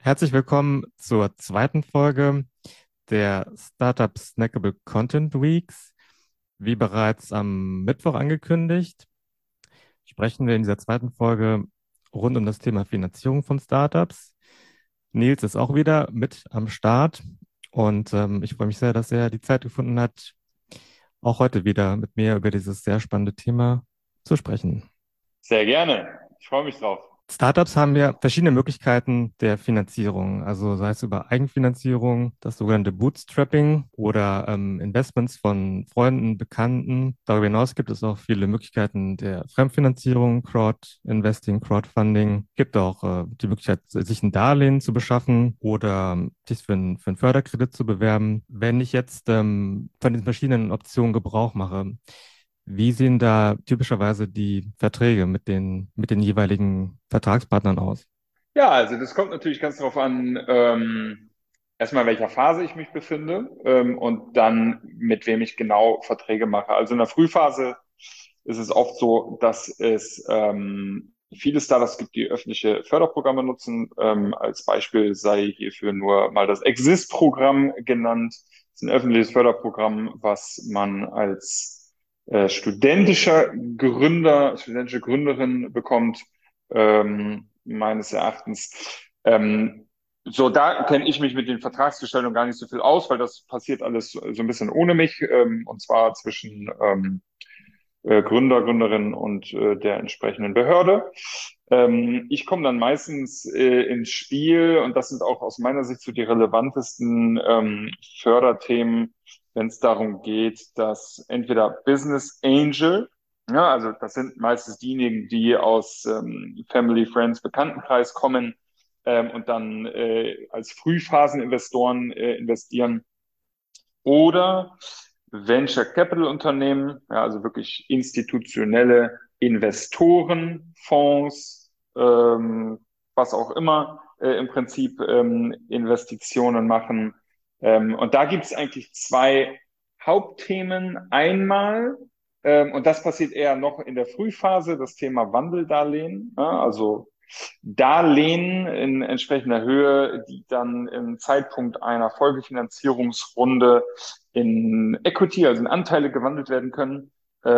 Herzlich willkommen zur zweiten Folge der Startup Snackable Content Weeks. Wie bereits am Mittwoch angekündigt, sprechen wir in dieser zweiten Folge rund um das Thema Finanzierung von Startups. Nils ist auch wieder mit am Start und ich freue mich sehr, dass er die Zeit gefunden hat, auch heute wieder mit mir über dieses sehr spannende Thema zu sprechen. Sehr gerne. Ich freue mich drauf. Startups haben ja verschiedene Möglichkeiten der Finanzierung, also sei es über Eigenfinanzierung, das sogenannte Bootstrapping oder Investments von Freunden, Bekannten. Darüber hinaus gibt es auch viele Möglichkeiten der Fremdfinanzierung, Crowdinvesting, Crowdfunding. Gibt auch die Möglichkeit, sich ein Darlehen zu beschaffen oder sich für einen Förderkredit zu bewerben. Wenn ich jetzt von den verschiedenen Optionen Gebrauch mache, wie sehen da typischerweise die Verträge mit den jeweiligen Vertragspartnern aus? Ja, also das kommt natürlich ganz darauf an, erstmal in welcher Phase ich mich befinde, und dann mit wem ich genau Verträge mache. Also in der Frühphase ist es oft so, dass es viele Startups gibt, die öffentliche Förderprogramme nutzen. Als Beispiel sei hierfür nur mal das Exist-Programm genannt. Das ist ein öffentliches Förderprogramm, was man als studentische Gründerin bekommt, meines Erachtens. So, da kenne ich mich mit den Vertragsgestaltungen gar nicht so viel aus, weil das passiert alles so ein bisschen ohne mich, und zwar zwischen Gründer, Gründerin und der entsprechenden Behörde. Ich komme dann meistens ins Spiel, und das sind auch aus meiner Sicht so die relevantesten Förderthemen, wenn es darum geht, dass entweder Business Angel, ja, also das sind meistens diejenigen, die aus Family, Friends, Bekanntenkreis kommen, und dann als Frühphaseninvestoren investieren, oder Venture Capital Unternehmen, ja, also wirklich institutionelle Investoren, Fonds, was auch immer, im Prinzip Investitionen machen. Und da gibt es eigentlich zwei Hauptthemen. Einmal, und das passiert eher noch in der Frühphase, das Thema Wandeldarlehen, ja, also Darlehen in entsprechender Höhe, die dann im Zeitpunkt einer Folgefinanzierungsrunde in Equity, also in Anteile gewandelt werden können.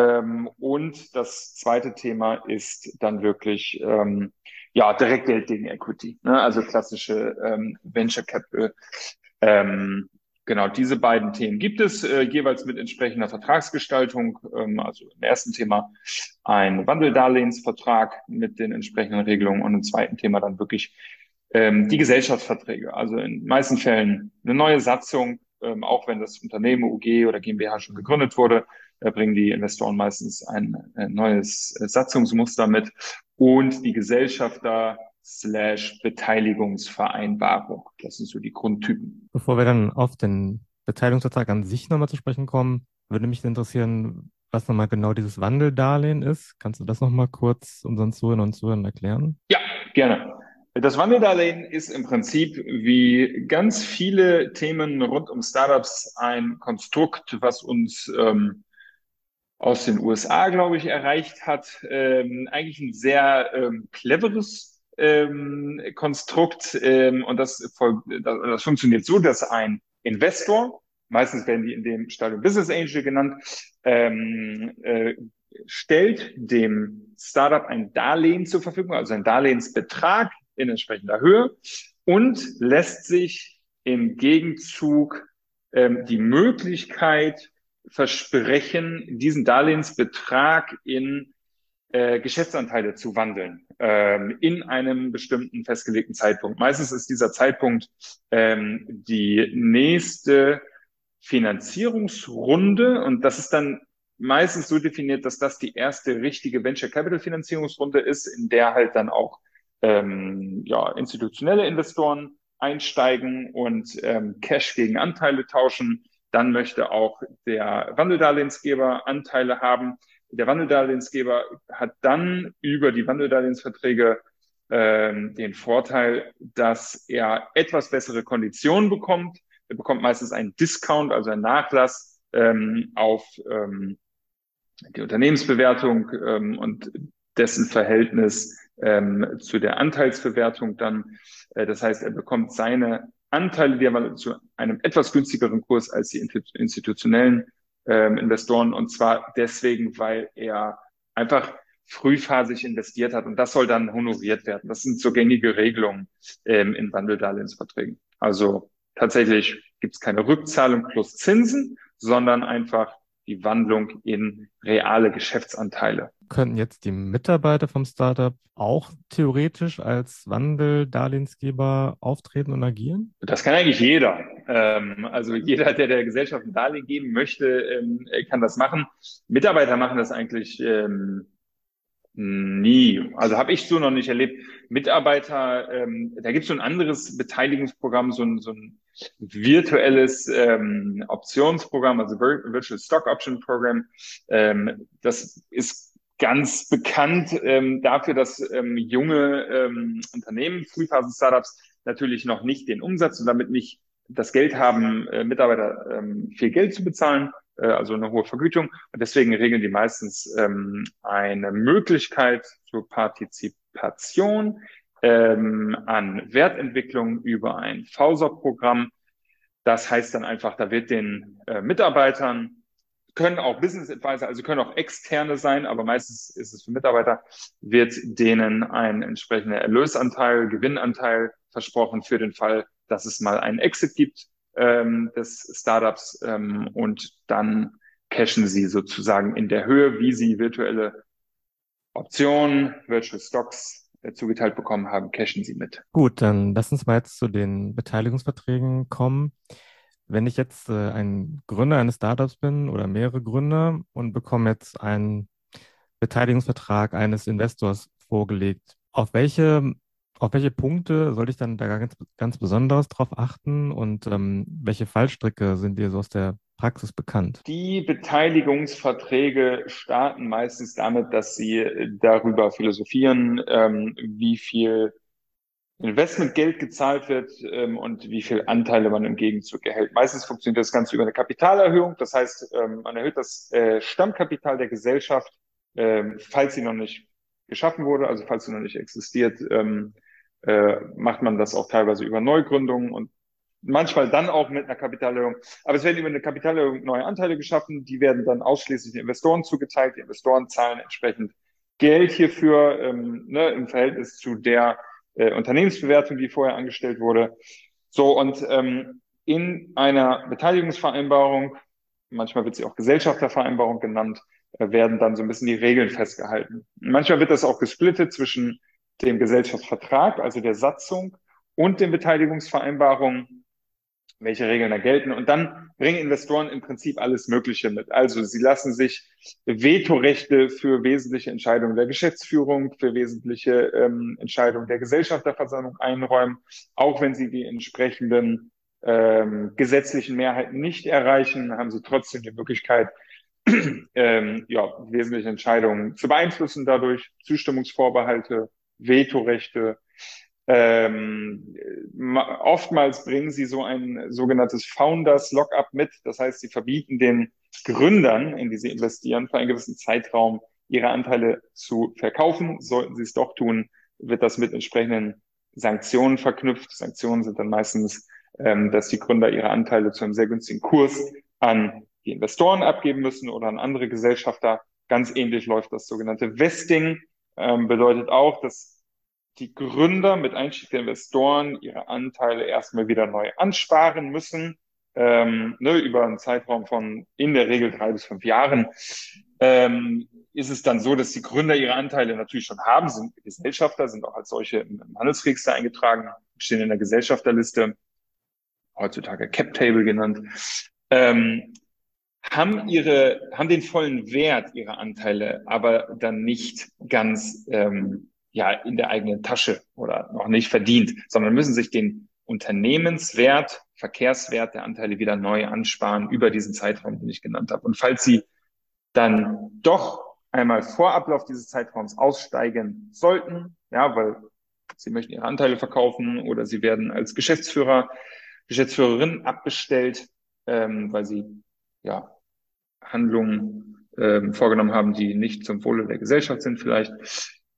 Und das zweite Thema ist dann wirklich ja, Direktgeld gegen Equity, ne? Also klassische Venture Capital. Ähm, genau, diese beiden Themen gibt es jeweils mit entsprechender Vertragsgestaltung. Also im ersten Thema ein Wandeldarlehensvertrag mit den entsprechenden Regelungen, und im zweiten Thema dann wirklich die Gesellschaftsverträge. Also in den meisten Fällen eine neue Satzung, auch wenn das Unternehmen UG oder GmbH schon gegründet wurde, bringen die Investoren meistens ein neues Satzungsmuster mit, und die Gesellschafter slash Beteiligungsvereinbarung. Das sind so die Grundtypen. Bevor wir dann auf den Beteiligungsvertrag an sich nochmal zu sprechen kommen, würde mich interessieren, was nochmal genau dieses Wandeldarlehen ist. Kannst du das nochmal kurz unseren Zuhörern und Zuhörern erklären? Ja, gerne. Das Wandeldarlehen ist im Prinzip wie ganz viele Themen rund um Startups ein Konstrukt, was uns aus den USA, glaube ich, erreicht hat. Eigentlich ein sehr cleveres Konstrukt. Und das funktioniert so, dass ein Investor, meistens werden die in dem Stadium Business Angel genannt, stellt dem Startup ein Darlehen zur Verfügung, also ein Darlehensbetrag in entsprechender Höhe, und lässt sich im Gegenzug die Möglichkeit versprechen, diesen Darlehensbetrag in Geschäftsanteile zu wandeln, in einem bestimmten festgelegten Zeitpunkt. Meistens ist dieser Zeitpunkt die nächste Finanzierungsrunde, und das ist dann meistens so definiert, dass das die erste richtige Venture Capital Finanzierungsrunde ist, in der halt dann auch ja, institutionelle Investoren einsteigen und Cash gegen Anteile tauschen. Dann möchte auch der Wandeldarlehensgeber Anteile haben. Der Wandeldarlehensgeber hat dann über die Wandeldarlehensverträge den Vorteil, dass er etwas bessere Konditionen bekommt. Er bekommt meistens einen Discount, also einen Nachlass auf die Unternehmensbewertung und dessen Verhältnis zu der Anteilsbewertung dann. Das heißt, er bekommt seine Anteile, die er zu einem etwas günstigeren Kurs als die institutionellen Investoren. Und zwar deswegen, weil er einfach frühphasig investiert hat. Und das soll dann honoriert werden. Das sind so gängige Regelungen in Wandeldarlehensverträgen. Also tatsächlich gibt es keine Rückzahlung plus Zinsen, sondern einfach die Wandlung in reale Geschäftsanteile. Könnten jetzt die Mitarbeiter vom Startup auch theoretisch als Wandeldarlehensgeber auftreten und agieren? Das kann eigentlich jeder. Also jeder, der der Gesellschaft ein Darlehen geben möchte, kann das machen. Mitarbeiter machen das eigentlich nie. Also habe ich so noch nicht erlebt. Mitarbeiter, da gibt es so ein anderes Beteiligungsprogramm, so ein virtuelles Optionsprogramm, also Virtual Stock Option Program. Das ist ganz bekannt dafür, dass junge Unternehmen, Frühphasen-Startups, natürlich noch nicht den Umsatz und damit nicht das Geld haben, Mitarbeiter viel Geld zu bezahlen, also eine hohe Vergütung. Und deswegen regeln die meistens eine Möglichkeit zur Partizipation an Wertentwicklung über ein VSOP-Programm. Das heißt dann einfach, da wird den Mitarbeitern, können auch Business Advisor, also können auch externe sein, aber meistens ist es für Mitarbeiter, wird denen ein entsprechender Erlösanteil, Gewinnanteil versprochen für den Fall, dass es mal einen Exit gibt des Startups und dann cashen sie sozusagen in der Höhe, wie sie virtuelle Optionen, Virtual Stocks zugeteilt bekommen haben, cashen sie mit. Gut, dann lass uns mal jetzt zu den Beteiligungsverträgen kommen. Wenn ich jetzt ein Gründer eines Startups bin oder mehrere Gründer und bekomme jetzt einen Beteiligungsvertrag eines Investors vorgelegt, auf welche Punkte sollte ich dann da ganz besonders drauf achten und welche Fallstricke sind dir so aus der Praxis bekannt? Die Beteiligungsverträge starten meistens damit, dass sie darüber philosophieren, wie viel Investmentgeld gezahlt wird und wie viel Anteile man im Gegenzug erhält. Meistens funktioniert das Ganze über eine Kapitalerhöhung. Das heißt, man erhöht das Stammkapital der Gesellschaft, falls sie noch nicht geschaffen wurde, also falls sie noch nicht existiert, macht man das auch teilweise über Neugründungen und manchmal dann auch mit einer Kapitalerhöhung. Aber es werden über eine Kapitalerhöhung neue Anteile geschaffen, die werden dann ausschließlich den Investoren zugeteilt. Die Investoren zahlen entsprechend Geld hierfür ne, im Verhältnis zu der Unternehmensbewertung, die vorher angestellt wurde. So, und in einer Beteiligungsvereinbarung, manchmal wird sie auch Gesellschaftervereinbarung genannt, werden dann so ein bisschen die Regeln festgehalten. Manchmal wird das auch gesplittet zwischen dem Gesellschaftsvertrag, also der Satzung, und den Beteiligungsvereinbarungen, welche Regeln da gelten. Und dann bringen Investoren im Prinzip alles Mögliche mit. Also sie lassen sich Vetorechte für wesentliche Entscheidungen der Geschäftsführung, für wesentliche Entscheidungen der Gesellschafterversammlung einräumen, auch wenn sie die entsprechenden gesetzlichen Mehrheiten nicht erreichen, haben sie trotzdem die Möglichkeit, ja, wesentliche Entscheidungen zu beeinflussen dadurch, Zustimmungsvorbehalte, Vetorechte. Oftmals bringen sie so ein sogenanntes Founders Lockup mit. Das heißt, sie verbieten den Gründern, in die sie investieren, für einen gewissen Zeitraum ihre Anteile zu verkaufen. Sollten sie es doch tun, wird das mit entsprechenden Sanktionen verknüpft. Sanktionen sind dann meistens, dass die Gründer ihre Anteile zu einem sehr günstigen Kurs an die Investoren abgeben müssen oder an andere Gesellschafter. Ganz ähnlich läuft das sogenannte Vesting. Bedeutet auch, dass die Gründer mit Einstieg der Investoren ihre Anteile erstmal wieder neu ansparen müssen, ne, über einen Zeitraum von in der Regel 3 bis 5 Jahren. Ist es dann so, dass die Gründer ihre Anteile natürlich schon haben, sind Gesellschafter, sind auch als solche im Handelsregister eingetragen, stehen in der Gesellschafterliste, heutzutage Cap Table genannt, haben den vollen Wert ihrer Anteile, aber dann nicht ganz ja in der eigenen Tasche oder noch nicht verdient, sondern müssen sich den Unternehmenswert, Verkehrswert der Anteile wieder neu ansparen über diesen Zeitraum, den ich genannt habe. Und falls sie dann doch einmal vor Ablauf dieses Zeitraums aussteigen sollten, ja, weil sie möchten ihre Anteile verkaufen oder sie werden als Geschäftsführerin abbestellt, weil sie ja Handlungen vorgenommen haben, die nicht zum Wohle der Gesellschaft sind vielleicht,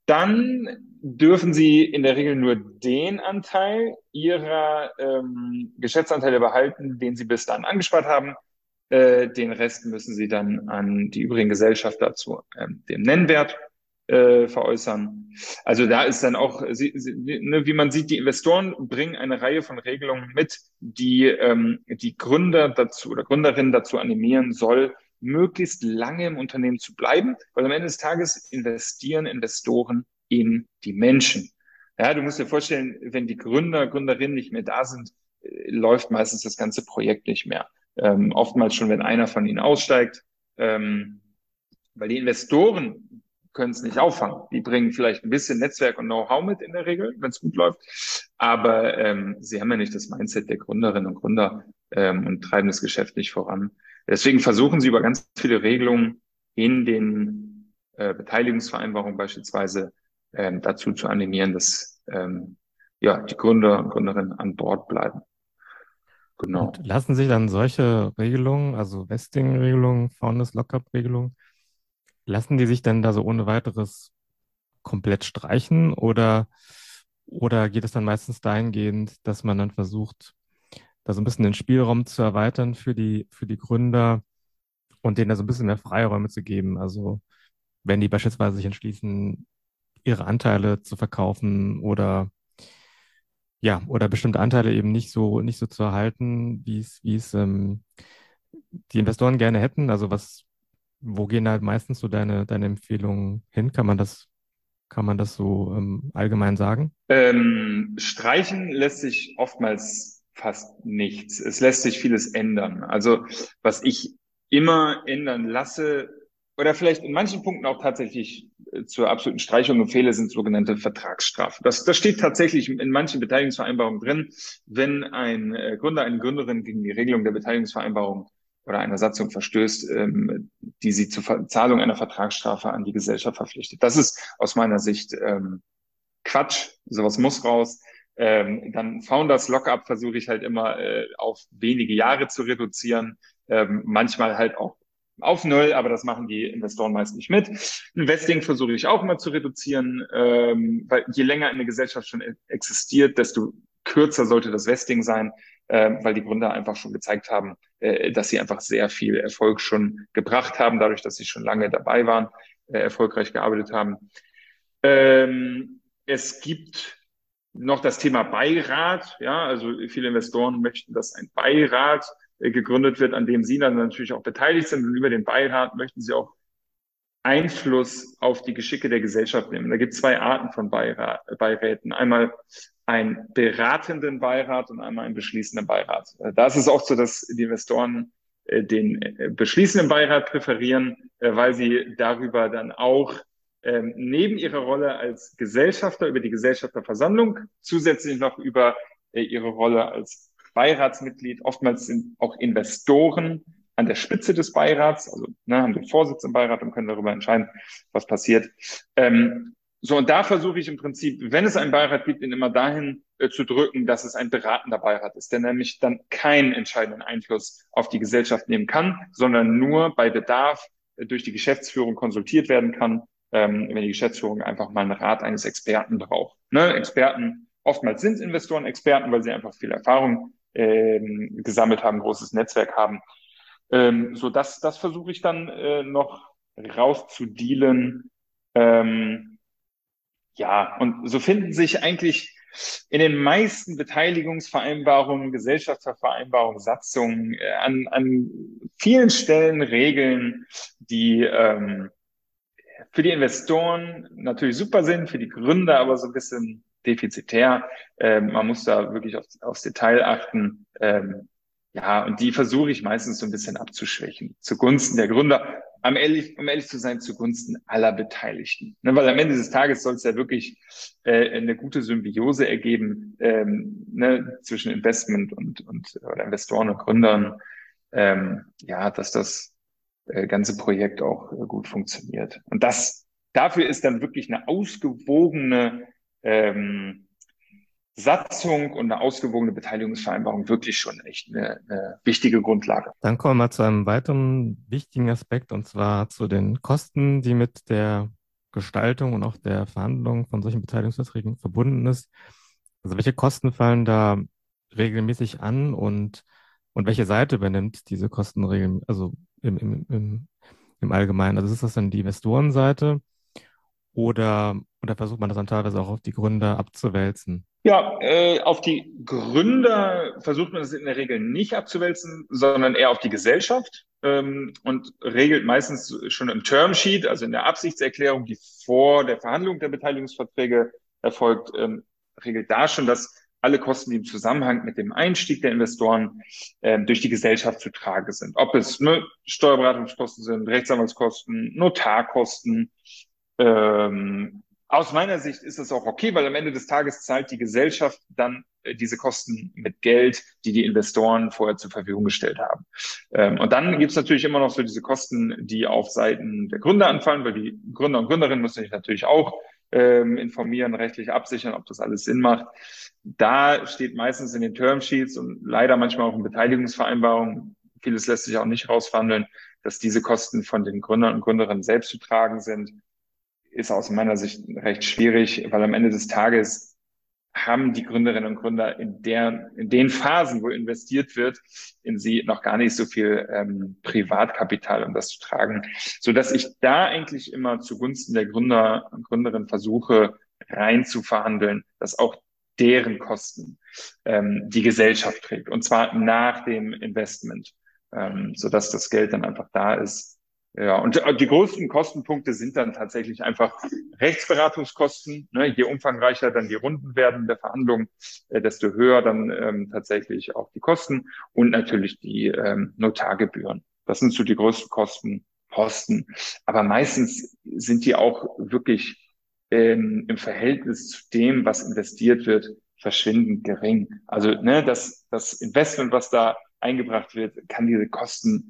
Dann dürfen Sie in der Regel nur den Anteil Ihrer Geschäftsanteile behalten, den Sie bis dahin angespart haben. Den Rest müssen Sie dann an die übrigen Gesellschafter zu dem Nennwert veräußern. Also da ist dann auch, ne, wie man sieht, die Investoren bringen eine Reihe von Regelungen mit, die die Gründer dazu oder Gründerinnen dazu animieren soll, möglichst lange im Unternehmen zu bleiben, weil am Ende des Tages investieren Investoren in die Menschen. Ja, du musst dir vorstellen, wenn die Gründer, Gründerinnen nicht mehr da sind, läuft meistens das ganze Projekt nicht mehr. Oftmals schon, wenn einer von ihnen aussteigt, weil die Investoren können es nicht auffangen. Die bringen vielleicht ein bisschen Netzwerk und Know-how mit in der Regel, wenn es gut läuft, aber sie haben ja nicht das Mindset der Gründerinnen und Gründer und treiben das Geschäft nicht voran. Deswegen versuchen sie über ganz viele Regelungen in den Beteiligungsvereinbarungen beispielsweise dazu zu animieren, dass ja, die Gründer und Gründerinnen an Bord bleiben. Und Genau. lassen sich dann solche Regelungen, also Vesting-Regelungen, Founders Lockup-Regelungen, lassen die sich dann da so ohne weiteres komplett streichen oder geht es dann meistens dahingehend, dass man dann versucht, da so ein bisschen den Spielraum zu erweitern für die Gründer und denen da so ein bisschen mehr Freiräume zu geben? Also wenn die beispielsweise sich entschließen, ihre Anteile zu verkaufen oder bestimmte Anteile eben nicht so zu erhalten, wie es die Investoren gerne hätten. Also wo gehen da meistens so deine Empfehlungen hin? Kann man das so allgemein sagen? Streichen lässt sich oftmals fast nichts. Es lässt sich vieles ändern. Also was ich immer ändern lasse oder vielleicht in manchen Punkten auch tatsächlich zur absoluten Streichung empfehle, sind sogenannte Vertragsstrafen. Das steht tatsächlich in manchen Beteiligungsvereinbarungen drin. Wenn ein Gründer, eine Gründerin gegen die Regelung der Beteiligungsvereinbarung oder einer Satzung verstößt, die sie zur Zahlung einer Vertragsstrafe an die Gesellschaft verpflichtet. Das ist aus meiner Sicht Quatsch, sowas muss raus. Dann Founders Lockup versuche ich halt immer auf wenige Jahre zu reduzieren, manchmal halt auch auf null, aber das machen die Investoren meist nicht mit. Investing versuche ich auch immer zu reduzieren, weil je länger eine Gesellschaft schon existiert, desto kürzer sollte das Vesting sein, weil die Gründer einfach schon gezeigt haben, dass sie einfach sehr viel Erfolg schon gebracht haben, dadurch, dass sie schon lange dabei waren, erfolgreich gearbeitet haben. Es gibt noch das Thema Beirat. Ja, also viele Investoren möchten, dass ein Beirat gegründet wird, an dem sie dann natürlich auch beteiligt sind. Und über den Beirat möchten sie auch Einfluss auf die Geschicke der Gesellschaft nehmen. Da gibt es zwei Arten von Beiräten. Einmal einen beratenden Beirat und einmal einen beschließenden Beirat. Da ist es auch so, dass die Investoren den beschließenden Beirat präferieren, weil sie darüber dann auch neben ihrer Rolle als Gesellschafter über die Gesellschafterversammlung zusätzlich noch über ihre Rolle als Beiratsmitglied, oftmals sind auch Investoren an der Spitze des Beirats, also haben den Vorsitz im Beirat und können darüber entscheiden, was passiert. So, und da versuche ich im Prinzip, wenn es einen Beirat gibt, ihn immer dahin zu drücken, dass es ein beratender Beirat ist, der nämlich dann keinen entscheidenden Einfluss auf die Gesellschaft nehmen kann, sondern nur bei Bedarf durch die Geschäftsführung konsultiert werden kann, wenn die Geschäftsführung einfach mal einen Rat eines Experten braucht. Ne? Experten, oftmals sind Investoren Experten, weil sie einfach viel Erfahrung gesammelt haben, großes Netzwerk haben. So, das versuche ich dann noch rauszudealen. Ja, und so finden sich eigentlich in den meisten Beteiligungsvereinbarungen, Gesellschaftsvereinbarungen, Satzungen an vielen Stellen Regeln, die für die Investoren natürlich super sind, für die Gründer aber so ein bisschen defizitär. Man muss da wirklich aufs Detail achten. Ja, und die versuche ich meistens so ein bisschen abzuschwächen, zugunsten der Gründer. Um ehrlich zu sein, zugunsten aller Beteiligten. Ne, weil am Ende des Tages soll es ja wirklich eine gute Symbiose ergeben ne, zwischen Investment und oder Investoren und Gründern. Ja, dass das ganze Projekt auch gut funktioniert. Und dafür ist dann wirklich eine ausgewogene Satzung und eine ausgewogene Beteiligungsvereinbarung wirklich schon echt eine wichtige Grundlage. Dann kommen wir mal zu einem weiteren wichtigen Aspekt, und zwar zu den Kosten, die mit der Gestaltung und auch der Verhandlung von solchen Beteiligungsverträgen verbunden ist. Also welche Kosten fallen da regelmäßig an und welche Seite übernimmt diese Kosten also im Allgemeinen? Also ist das dann die Investorenseite oder versucht man das dann teilweise auch auf die Gründer abzuwälzen? Ja, auf die Gründer versucht man das in der Regel nicht abzuwälzen, sondern eher auf die Gesellschaft und regelt meistens schon im Termsheet, also in der Absichtserklärung, die vor der Verhandlung der Beteiligungsverträge erfolgt, regelt da schon, dass alle Kosten, die im Zusammenhang mit dem Einstieg der Investoren durch die Gesellschaft zu tragen sind. Ob es Steuerberatungskosten sind, Rechtsanwaltskosten, Notarkosten, aus meiner Sicht ist es auch okay, weil am Ende des Tages zahlt die Gesellschaft dann diese Kosten mit Geld, die die Investoren vorher zur Verfügung gestellt haben. Und dann gibt es natürlich immer noch so diese Kosten, die auf Seiten der Gründer anfallen, weil die Gründer und Gründerinnen müssen sich natürlich auch informieren, rechtlich absichern, ob das alles Sinn macht. Da steht meistens in den Termsheets und leider manchmal auch in Beteiligungsvereinbarungen, vieles lässt sich auch nicht rausverhandeln, dass diese Kosten von den Gründern und Gründerinnen selbst zu tragen sind. Ist aus meiner Sicht recht schwierig, weil am Ende des Tages haben die Gründerinnen und Gründer in den Phasen, wo investiert wird, in sie noch gar nicht so viel Privatkapital, um das zu tragen, so dass ich da eigentlich immer zugunsten der Gründer und Gründerinnen versuche, rein zu verhandeln, dass auch deren Kosten die Gesellschaft trägt, und zwar nach dem Investment, so dass das Geld dann einfach da ist. Ja, und die größten Kostenpunkte sind dann tatsächlich einfach Rechtsberatungskosten. Ne? Je umfangreicher dann die Runden werden der Verhandlungen, desto höher dann tatsächlich auch die Kosten und natürlich die Notargebühren. Das sind so die größten Kostenposten. Aber meistens sind die auch wirklich im Verhältnis zu dem, was investiert wird, verschwindend gering. Also ne, das Investment, was da eingebracht wird, kann diese Kosten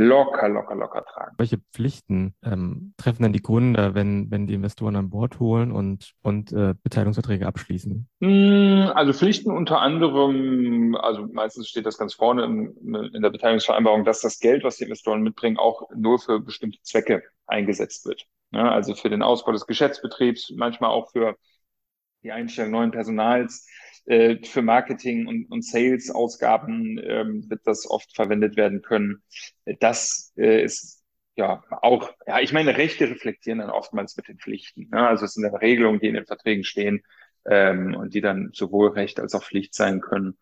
locker tragen. Welche Pflichten treffen denn die Gründer, wenn die Investoren an Bord holen und Beteiligungsverträge abschließen? Also Pflichten unter anderem, also meistens steht das ganz vorne in der Beteiligungsvereinbarung, dass das Geld, was die Investoren mitbringen, auch nur für bestimmte Zwecke eingesetzt wird. Ja, also für den Ausbau des Geschäftsbetriebs, manchmal auch für die Einstellung neuen Personals, für Marketing und Sales-Ausgaben wird das oft verwendet werden können. Das ist ja auch, ja, ich meine, Rechte reflektieren dann oftmals mit den Pflichten. Ne? Also es sind dann Regelungen, die in den Verträgen stehen und die dann sowohl Recht als auch Pflicht sein können.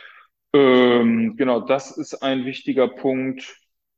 Genau, das ist ein wichtiger Punkt.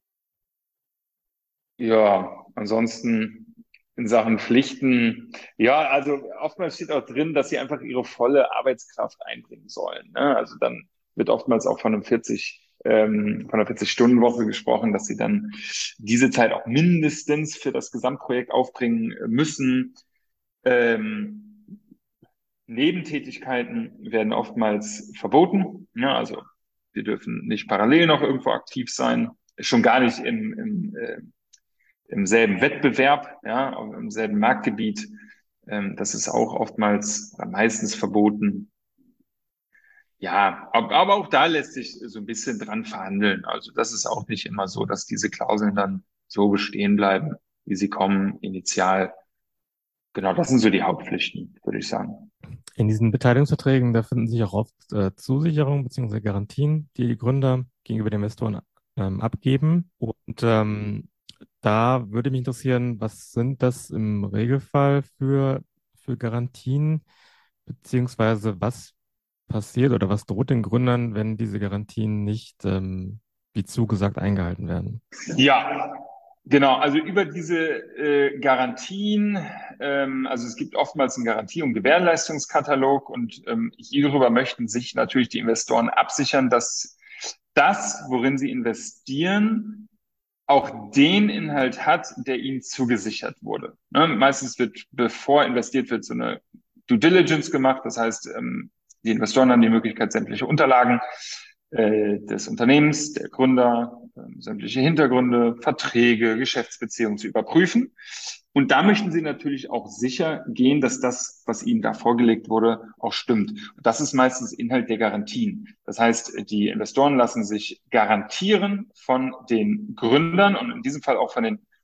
Ja, ansonsten in Sachen Pflichten, ja, also oftmals steht auch drin, dass sie einfach ihre volle Arbeitskraft einbringen sollen. Ne? Also dann wird oftmals auch von einer 40-Stunden-Woche gesprochen, dass sie dann diese Zeit auch mindestens für das Gesamtprojekt aufbringen müssen. Ähm, Nebentätigkeiten werden oftmals verboten. Ja, also wir dürfen nicht parallel noch irgendwo aktiv sein, schon gar nicht im selben Wettbewerb, ja, im selben Marktgebiet. Das ist auch oftmals oder meistens verboten. Ja, aber auch da lässt sich so ein bisschen dran verhandeln. Also das ist auch nicht immer so, dass diese Klauseln dann so bestehen bleiben, wie sie kommen, initial. Genau, das sind so die Hauptpflichten, würde ich sagen. In diesen Beteiligungsverträgen, da finden sich auch oft Zusicherungen bzw. Garantien, die die Gründer gegenüber den Investoren abgeben. Und da würde mich interessieren, was sind das im Regelfall für Garantien, beziehungsweise was passiert oder was droht den Gründern, wenn diese Garantien nicht wie zugesagt eingehalten werden? Ja, genau. Also über diese Garantien, also es gibt oftmals einen Garantie- und Gewährleistungskatalog und hierüber möchten sich natürlich die Investoren absichern, dass das, worin sie investieren, auch den Inhalt hat, der ihnen zugesichert wurde. Ne? Meistens wird, bevor investiert wird, so eine Due Diligence gemacht. Das heißt, die Investoren haben die Möglichkeit, sämtliche Unterlagen des Unternehmens, der Gründer, sämtliche Hintergründe, Verträge, Geschäftsbeziehungen zu überprüfen. Und da möchten Sie natürlich auch sicher gehen, dass das, was Ihnen da vorgelegt wurde, auch stimmt. Und das ist meistens Inhalt der Garantien. Das heißt, die Investoren lassen sich garantieren von den Gründern und in diesem Fall auch von den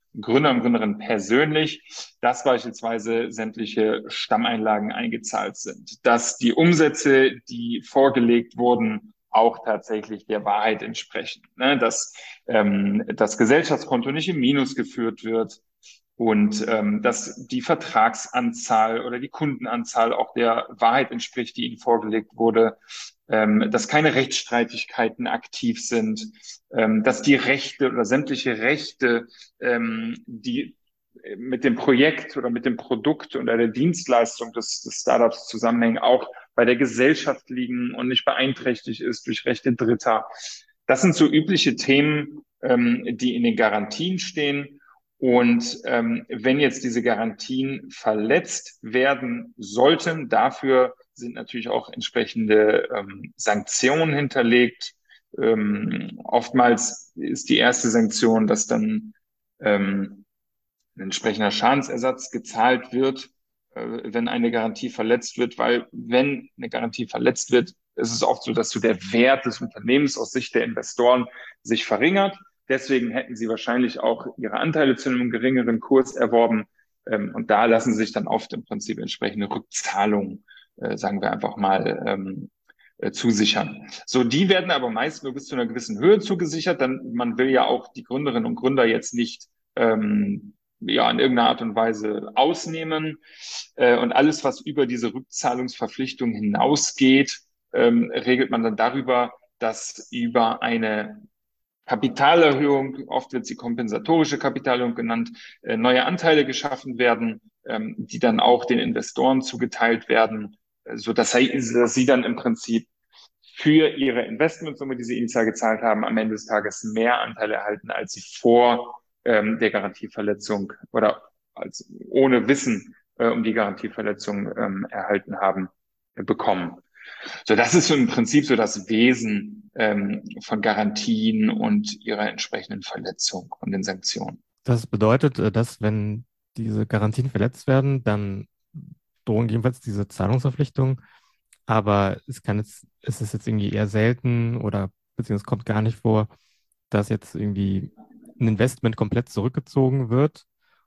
Gründer und Gründerinnen persönlich, dass beispielsweise sämtliche Stammeinlagen eingezahlt sind, dass die Umsätze, die vorgelegt wurden, auch tatsächlich der Wahrheit entsprechen, ne? Dass das Gesellschaftskonto nicht im Minus geführt wird und dass die Vertragsanzahl oder die Kundenanzahl auch der Wahrheit entspricht, die ihnen vorgelegt wurde, dass keine Rechtsstreitigkeiten aktiv sind, dass die Rechte oder sämtliche Rechte, die mit dem Projekt oder mit dem Produkt oder der Dienstleistung des Startups zusammenhängen, auch bei der Gesellschaft liegen und nicht beeinträchtigt ist durch Rechte Dritter. Das sind so übliche Themen, die in den Garantien stehen. Und wenn jetzt diese Garantien verletzt werden sollten, dafür sind natürlich auch entsprechende Sanktionen hinterlegt. Oftmals ist die erste Sanktion, dass dann ein entsprechender Schadensersatz gezahlt wird, wenn eine Garantie verletzt wird, weil wenn eine Garantie verletzt wird, ist es oft so, dass so der Wert des Unternehmens aus Sicht der Investoren sich verringert. Deswegen hätten sie wahrscheinlich auch ihre Anteile zu einem geringeren Kurs erworben. Und da lassen sich dann oft im Prinzip entsprechende Rückzahlungen, sagen wir einfach mal, zusichern. So, die werden aber meist nur bis zu einer gewissen Höhe zugesichert, denn man will ja auch die Gründerinnen und Gründer jetzt nicht ja, in irgendeiner Art und Weise ausnehmen. Und alles, was über diese Rückzahlungsverpflichtung hinausgeht, regelt man dann darüber, dass über eine Kapitalerhöhung, oft wird sie kompensatorische Kapitalerhöhung genannt, neue Anteile geschaffen werden, die dann auch den Investoren zugeteilt werden, so dass sie dann im Prinzip für ihre Investmentsumme, die sie initial gezahlt haben, am Ende des Tages mehr Anteile erhalten, als sie vor der Garantieverletzung oder als ohne Wissen um die Garantieverletzung erhalten haben, bekommen. So, das ist so im Prinzip so das Wesen von Garantien und ihrer entsprechenden Verletzung und den Sanktionen. Das bedeutet, dass wenn diese Garantien verletzt werden, dann drohen jedenfalls diese Zahlungsverpflichtungen. Aber ist es jetzt irgendwie eher selten oder beziehungsweise kommt gar nicht vor, dass jetzt irgendwie ein Investment komplett zurückgezogen wird,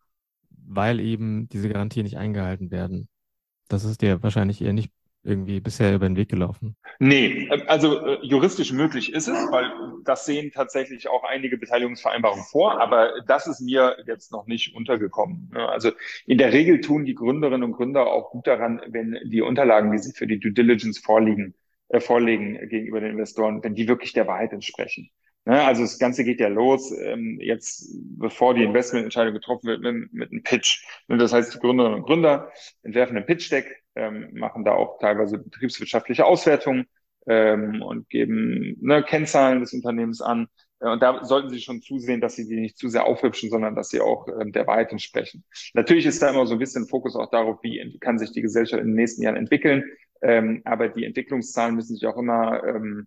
weil eben diese Garantien nicht eingehalten werden. Das ist dir wahrscheinlich eher nicht irgendwie bisher über den Weg gelaufen. Nee, also juristisch möglich ist es, weil das sehen tatsächlich auch einige Beteiligungsvereinbarungen vor, aber das ist mir jetzt noch nicht untergekommen. Ne? Also in der Regel tun die Gründerinnen und Gründer auch gut daran, wenn die Unterlagen, die sie für die Due Diligence vorlegen gegenüber den Investoren, wenn die wirklich der Wahrheit entsprechen. Ne? Also das Ganze geht ja los, jetzt bevor die Investmententscheidung getroffen wird, mit einem Pitch. Ne? Das heißt, die Gründerinnen und Gründer entwerfen ein Pitch-Deck, machen da auch teilweise betriebswirtschaftliche Auswertungen und geben Kennzahlen des Unternehmens an. Und da sollten Sie schon zusehen, dass Sie die nicht zu sehr aufhübschen, sondern dass sie auch der Wahrheit entsprechen. Natürlich ist da immer so ein bisschen Fokus auch darauf, wie kann sich die Gesellschaft in den nächsten Jahren entwickeln. Aber die Entwicklungszahlen müssen sich auch immer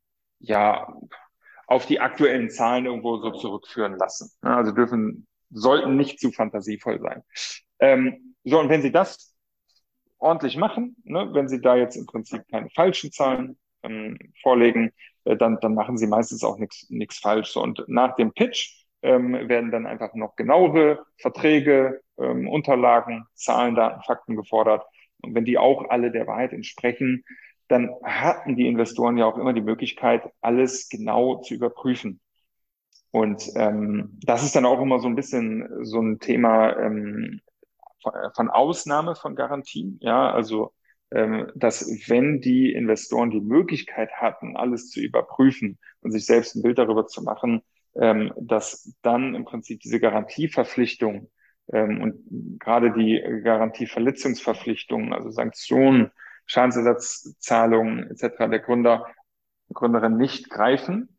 ja auf die aktuellen Zahlen irgendwo so zurückführen lassen. Also sollten nicht zu fantasievoll sein. So, und wenn Sie das ordentlich machen, ne, wenn Sie da jetzt im Prinzip keine falschen Zahlen vorlegen, dann machen Sie meistens auch nichts falsch. So, und nach dem Pitch werden dann einfach noch genauere Verträge, Unterlagen, Zahlen, Daten, Fakten gefordert. Und wenn die auch alle der Wahrheit entsprechen, dann hatten die Investoren ja auch immer die Möglichkeit, alles genau zu überprüfen. Und das ist dann auch immer so ein bisschen so ein Thema von Ausnahme von Garantien. Ja, also dass wenn die Investoren die Möglichkeit hatten, alles zu überprüfen und sich selbst ein Bild darüber zu machen, dass dann im Prinzip diese Garantieverpflichtung und gerade die Garantieverletzungsverpflichtungen, also Sanktionen, Schadensersatzzahlungen etc. der Gründerin nicht greifen,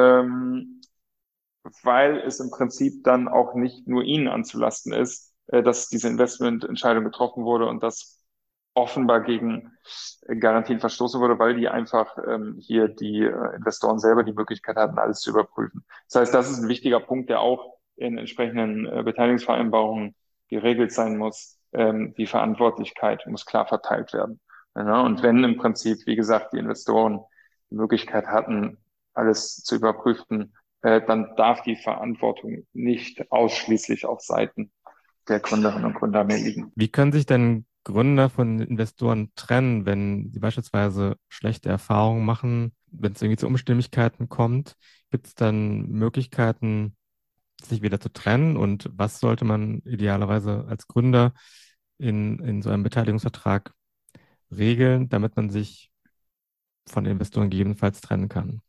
weil es im Prinzip dann auch nicht nur ihnen anzulasten ist, dass diese Investmententscheidung getroffen wurde und das offenbar gegen Garantien verstoßen wurde, weil die einfach hier die Investoren selber die Möglichkeit hatten, alles zu überprüfen. Das heißt, das ist ein wichtiger Punkt, der auch in entsprechenden Beteiligungsvereinbarungen geregelt sein muss. Die Verantwortlichkeit muss klar verteilt werden. Ja, und wenn im Prinzip, wie gesagt, die Investoren die Möglichkeit hatten, alles zu überprüfen, dann darf die Verantwortung nicht ausschließlich auf Seiten der Gründerinnen und Gründer mehr liegen. Wie können sich denn Gründer von Investoren trennen, wenn sie beispielsweise schlechte Erfahrungen machen, wenn es irgendwie zu Unstimmigkeiten kommt? Gibt es dann Möglichkeiten, sich wieder zu trennen? Und was sollte man idealerweise als Gründer in so einem Beteiligungsvertrag regeln, damit man sich von Investoren gegebenenfalls trennen kann?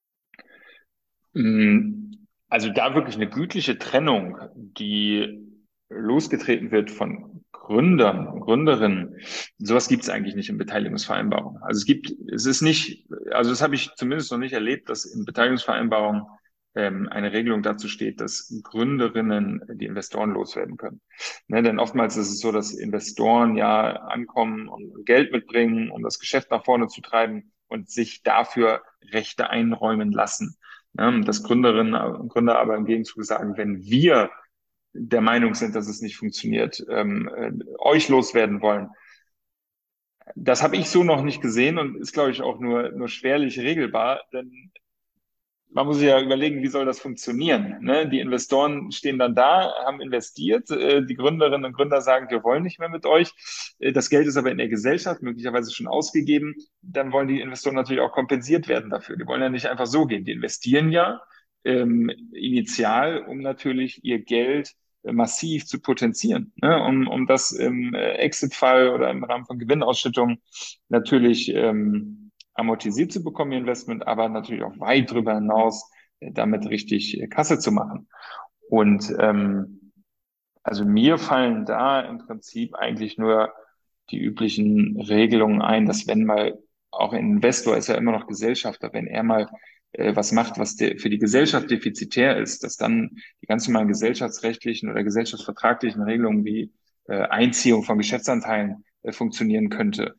Also da wirklich eine gütliche Trennung, die losgetreten wird von Gründern und Gründerinnen, sowas gibt es eigentlich nicht in Beteiligungsvereinbarungen. Es ist nicht, also das habe ich zumindest noch nicht erlebt, dass in Beteiligungsvereinbarungen eine Regelung dazu steht, dass Gründerinnen die Investoren loswerden können. Ne, denn oftmals ist es so, dass Investoren ja ankommen und Geld mitbringen, um das Geschäft nach vorne zu treiben und sich dafür Rechte einräumen lassen. Ja, dass Gründerinnen und Gründer aber im Gegenzug sagen, wenn wir der Meinung sind, dass es nicht funktioniert, euch loswerden wollen. Das habe ich so noch nicht gesehen und ist, glaube ich, auch nur schwerlich regelbar, denn man muss sich ja überlegen, wie soll das funktionieren? Ne? Die Investoren stehen dann da, haben investiert, die Gründerinnen und Gründer sagen, wir wollen nicht mehr mit euch. Das Geld ist aber in der Gesellschaft möglicherweise schon ausgegeben. Dann wollen die Investoren natürlich auch kompensiert werden dafür. Die wollen ja nicht einfach so gehen. Die investieren ja initial, um natürlich ihr Geld massiv zu potenzieren, ne? Um das im Exit-Fall oder im Rahmen von Gewinnausschüttungen natürlich amortisiert zu bekommen, ihr Investment, aber natürlich auch weit darüber hinaus damit richtig Kasse zu machen. Und also mir fallen da im Prinzip eigentlich nur die üblichen Regelungen ein, dass wenn mal auch ein Investor ist ja immer noch Gesellschafter, wenn er mal was macht, was für die Gesellschaft defizitär ist, dass dann die ganz normalen gesellschaftsrechtlichen oder gesellschaftsvertraglichen Regelungen wie Einziehung von Geschäftsanteilen funktionieren könnte.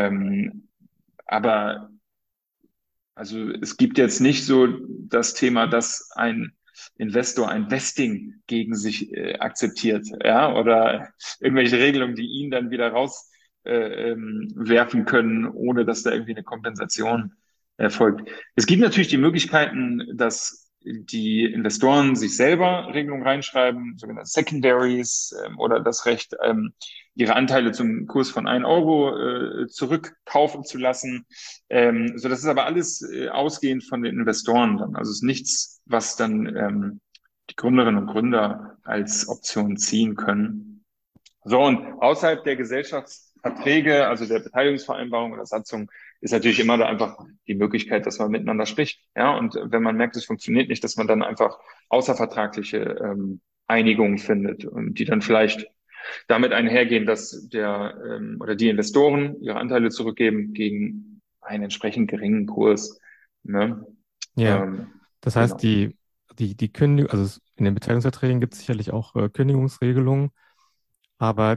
Aber also es gibt jetzt nicht so das Thema, dass ein Investor ein Vesting gegen sich akzeptiert, ja, oder irgendwelche Regelungen, die ihn dann wieder raus werfen können, ohne dass da irgendwie eine Kompensation erfolgt. Es gibt natürlich die Möglichkeiten, dass die Investoren sich selber Regelungen reinschreiben, sogenannte Secondaries oder das Recht, ihre Anteile zum Kurs von 1 Euro zurückkaufen zu lassen. So, das ist aber alles ausgehend von den Investoren dann. Also es ist nichts, was dann die Gründerinnen und Gründer als Option ziehen können. So, und außerhalb der Gesellschaftsverträge, also der Beteiligungsvereinbarung oder Satzung, ist natürlich immer da einfach die Möglichkeit, dass man miteinander spricht. Ja, und wenn man merkt, es funktioniert nicht, dass man dann einfach außervertragliche Einigungen findet und die dann vielleicht damit einhergehen, dass der oder die Investoren ihre Anteile zurückgeben gegen einen entsprechend geringen Kurs. Ne? Ja, das heißt, Genau. die Kündigung, in den Beteiligungsverträgen gibt es sicherlich auch Kündigungsregelungen, aber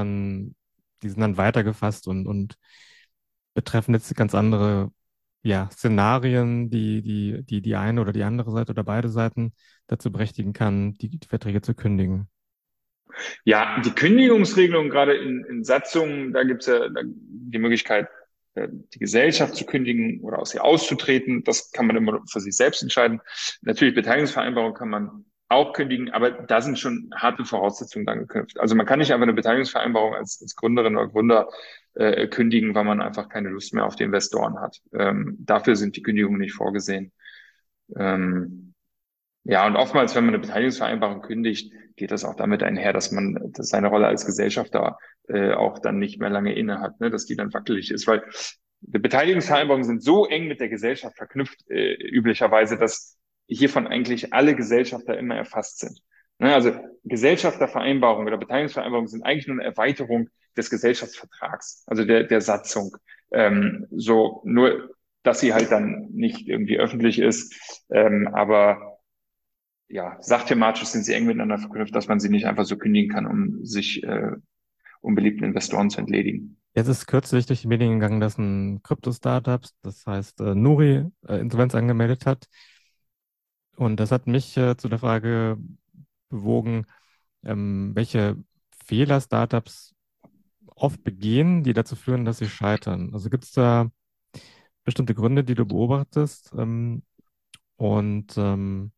die sind dann weiter gefasst und betreffen jetzt ganz andere, ja, Szenarien, die eine oder die andere Seite oder beide Seiten dazu berechtigen kann, die Verträge zu kündigen. Ja, die Kündigungsregelung gerade in Satzungen, da gibt es ja die Möglichkeit, die Gesellschaft zu kündigen oder aus ihr auszutreten. Das kann man immer für sich selbst entscheiden. Natürlich, Beteiligungsvereinbarung kann man auch kündigen, aber da sind schon harte Voraussetzungen dann geknüpft. Also man kann nicht einfach eine Beteiligungsvereinbarung als Gründerin oder Gründer kündigen, weil man einfach keine Lust mehr auf die Investoren hat. Dafür sind die Kündigungen nicht vorgesehen. Ähm, ja, und oftmals, wenn man eine Beteiligungsvereinbarung kündigt, geht das auch damit einher, dass seine Rolle als Gesellschafter auch dann nicht mehr lange inne hat, ne, dass die dann wackelig ist, weil die Beteiligungsvereinbarungen sind so eng mit der Gesellschaft verknüpft, üblicherweise, dass hiervon eigentlich alle Gesellschafter immer erfasst sind. Ne, also Gesellschaftervereinbarungen oder Beteiligungsvereinbarungen sind eigentlich nur eine Erweiterung des Gesellschaftsvertrags, also der Satzung. So nur, dass sie halt dann nicht irgendwie öffentlich ist, aber ja, sachthematisch sind sie eng miteinander verknüpft, dass man sie nicht einfach so kündigen kann, um sich unbeliebten Investoren zu entledigen. Jetzt ist kürzlich durch die Medien gegangen, dass ein Krypto-Startup, das heißt Nuri, Insolvenz angemeldet hat. Und das hat mich zu der Frage bewogen, welche Fehler Startups oft begehen, die dazu führen, dass sie scheitern. Also gibt es da bestimmte Gründe, die du beobachtest? Und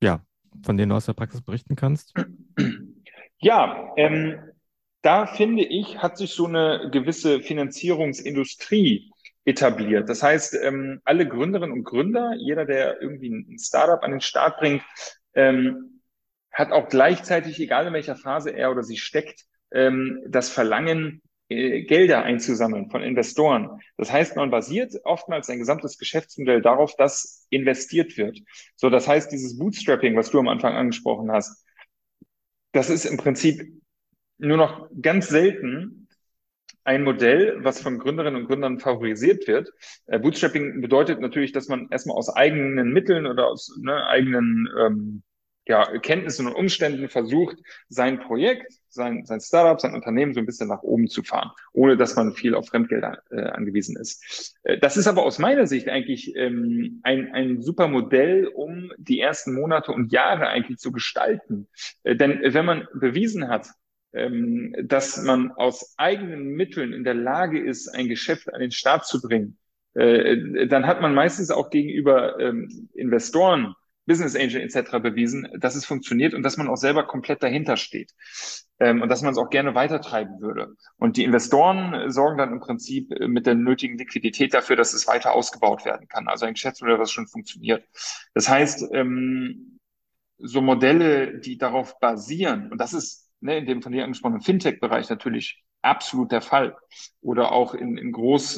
ja, von denen du aus der Praxis berichten kannst? Ja, da finde ich, hat sich so eine gewisse Finanzierungsindustrie etabliert. Das heißt, alle Gründerinnen und Gründer, jeder, der irgendwie ein Startup an den Start bringt, hat auch gleichzeitig, egal in welcher Phase er oder sie steckt, das Verlangen, Gelder einzusammeln von Investoren. Das heißt, man basiert oftmals ein gesamtes Geschäftsmodell darauf, dass investiert wird. So, das heißt, dieses Bootstrapping, was du am Anfang angesprochen hast, das ist im Prinzip nur noch ganz selten ein Modell, was von Gründerinnen und Gründern favorisiert wird. Bootstrapping bedeutet natürlich, dass man erstmal aus eigenen Mitteln oder aus eigenen Kenntnissen und Umständen versucht, sein Projekt, sein Startup, sein Unternehmen so ein bisschen nach oben zu fahren, ohne dass man viel auf Fremdgelder angewiesen ist. Das ist aber aus meiner Sicht eigentlich ein super Modell, um die ersten Monate und Jahre eigentlich zu gestalten. Denn wenn man bewiesen hat, dass man aus eigenen Mitteln in der Lage ist, ein Geschäft an den Start zu bringen, dann hat man meistens auch gegenüber Investoren, Business Angel etc. bewiesen, dass es funktioniert und dass man auch selber komplett dahinter steht und dass man es auch gerne weitertreiben würde. Und die Investoren sorgen dann im Prinzip mit der nötigen Liquidität dafür, dass es weiter ausgebaut werden kann. Also ein Geschäftsmodell, was schon funktioniert. Das heißt, so Modelle, die darauf basieren, und das ist in dem von dir angesprochenen Fintech-Bereich natürlich absolut der Fall, oder auch in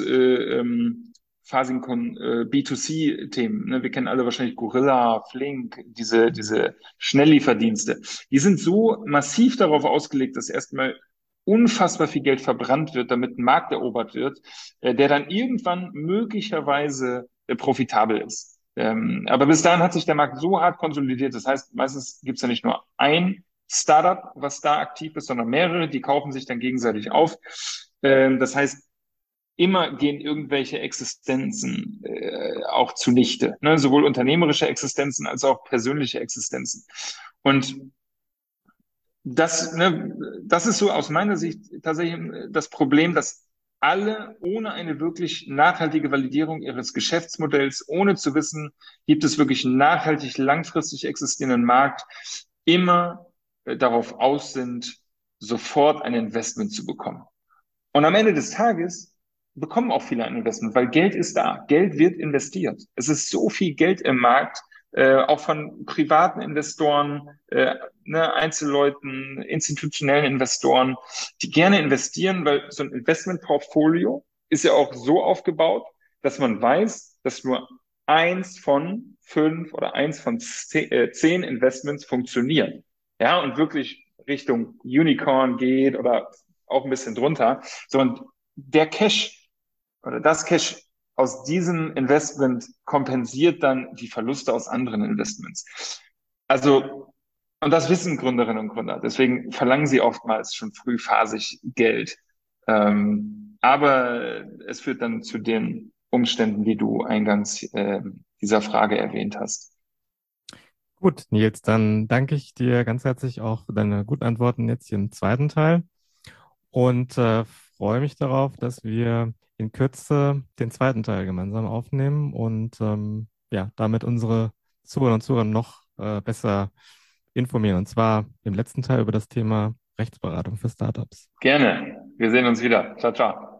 phasigen B2C-Themen. Ne? Wir kennen alle wahrscheinlich Gorilla, Flink, diese Schnelllieferdienste. Die sind so massiv darauf ausgelegt, dass erstmal unfassbar viel Geld verbrannt wird, damit ein Markt erobert wird, der dann irgendwann möglicherweise profitabel ist. Aber bis dahin hat sich der Markt so hart konsolidiert. Das heißt, meistens gibt es ja nicht nur ein Startup, was da aktiv ist, sondern mehrere, die kaufen sich dann gegenseitig auf. Das heißt, immer gehen irgendwelche Existenzen auch zunichte, ne? Sowohl unternehmerische Existenzen als auch persönliche Existenzen. Und das ist so aus meiner Sicht tatsächlich das Problem, dass alle ohne eine wirklich nachhaltige Validierung ihres Geschäftsmodells, ohne zu wissen, gibt es wirklich einen nachhaltig langfristig existierenden Markt, immer darauf aus sind, sofort ein Investment zu bekommen. Und am Ende des Tages bekommen auch viele ein Investment, weil Geld ist da. Geld wird investiert. Es ist so viel Geld im Markt, auch von privaten Investoren, Einzelleuten, institutionellen Investoren, die gerne investieren, weil so ein Investmentportfolio ist ja auch so aufgebaut, dass man weiß, dass nur eins von 5 oder eins von 10 Investments funktioniert. Ja, und wirklich Richtung Unicorn geht oder auch ein bisschen drunter. So, und der Cash oder das Cash aus diesem Investment kompensiert dann die Verluste aus anderen Investments. Also, und das wissen Gründerinnen und Gründer. Deswegen verlangen sie oftmals schon frühphasig Geld. Aber es führt dann zu den Umständen, die du eingangs dieser Frage erwähnt hast. Gut, Nils, dann danke ich dir ganz herzlich auch für deine guten Antworten jetzt hier im zweiten Teil und freue mich darauf, dass wir in Kürze den zweiten Teil gemeinsam aufnehmen und ja, damit unsere Zuhörer und Zuhörer noch besser informieren. Und zwar im letzten Teil über das Thema Rechtsberatung für Startups. Gerne. Wir sehen uns wieder. Ciao, ciao.